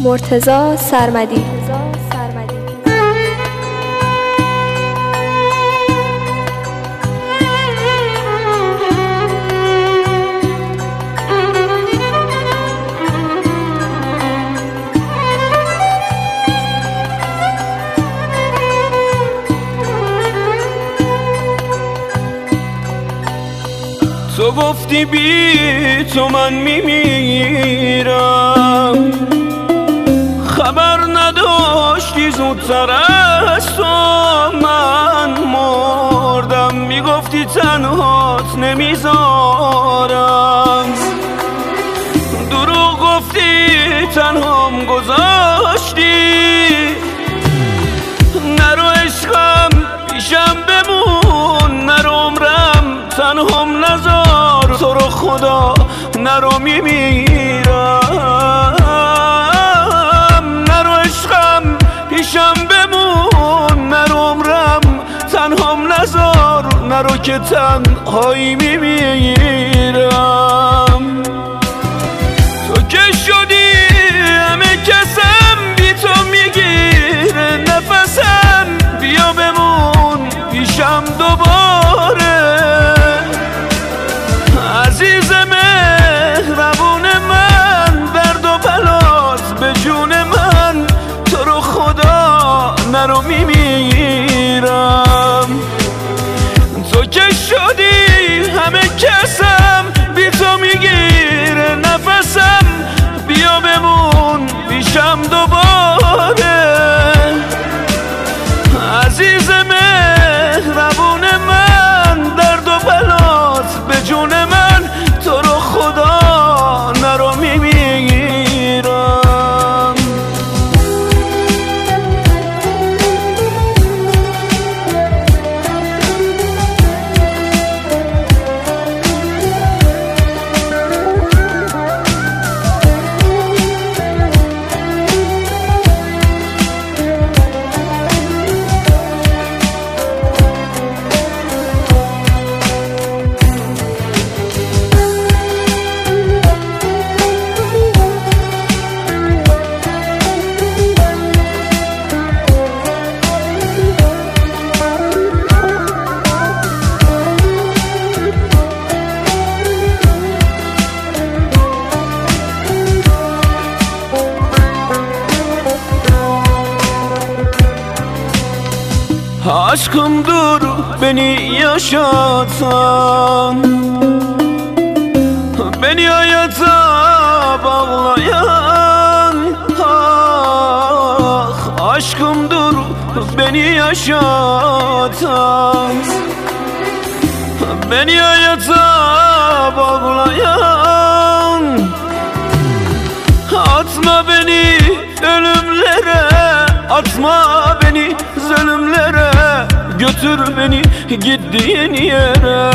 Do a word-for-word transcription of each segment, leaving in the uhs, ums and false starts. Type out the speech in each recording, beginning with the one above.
مرتضی سرمدی. تو گفتی بی تو من میمیرم، خبر نداشتی زودتر از تو من مردم. میگفتی تنهات نمیذارم، دروغ گفتی تنهام گذاشتی. نرو عشقم پیشم بمون، نرو عمرم تنهام نذار. تو رو خدا نرو میمیرم، نرو عشقم پیشم بمون، نرو عمرم تنهام نذار. نرو که تنهایی میمیرم. تو که شدی همه کسم بی تو میگیره نفسم، بیا بمون پیشم دوباره. عزیز مهربون من، درد و بلات به جون من. تو رو خدا نرو میمیرم. تو که شدی همه کسم بی تو میگیره نفسم، بیا بمون پیشم دوباره. عزیز مهربون من، درد و بلات به جون من. تو رو خدا نرو میمیرم. Aşkımdır beni yaşatan, beni hayata bağlayan. Ah, aşkımdır beni yaşatan, beni hayata bağlayan. Atma beni ölümlere, atma beni zulümlere. Götür beni gittiğin yere.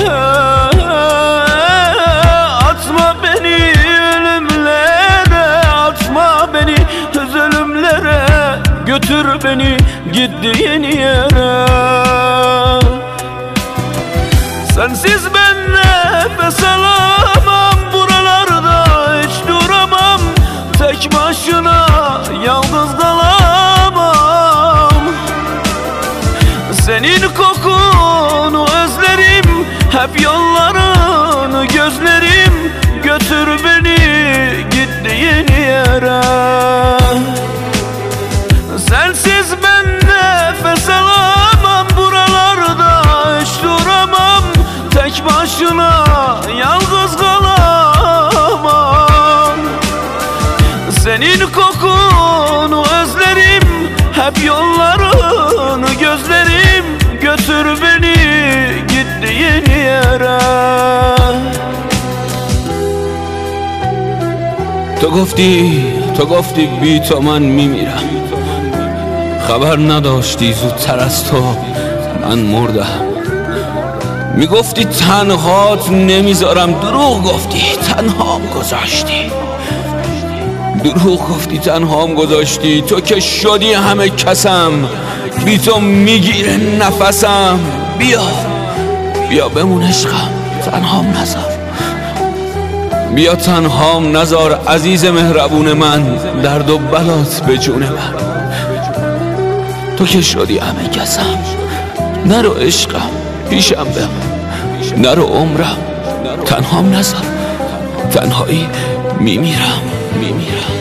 Atma beni ölümlere, atma beni zulümlere. Götür beni gittiğin yere. Sensiz ben nefes alamam, buralarda hiç duramam. Tek başına yalnız kalamam. Senin kokunu özlerim, hep yollarını gözlerim. Götür beni gittiğin yere. Sensiz ben nefes alamam, buralarda hiç duramam. Tek başına yalnız kalamam. Senin kokunu özlerim, hep yollarını gözlerim. Götür beni gittiğin yere. تو گفتی تو گفتی بی تو من میمیرم، خبر نداشتی زودتر از تو من مردم. میگفتی تنهات نمیذارم، دروغ گفتی تنهام گذاشتی. دروغ گفتی تنهام گذاشتی. تو که شدی همه کسم بی تو میگیره نفسم. بیا بیا بمون عشقم تنهام نذار. بیا تنهام نزار عزیز مهربون من، درد و بلات به جون من. تو که شدی همه کسم، نرو عشقم پیشم بم، نرو عمرم تنهام نزار، تنهایی میمیرم میمیرم.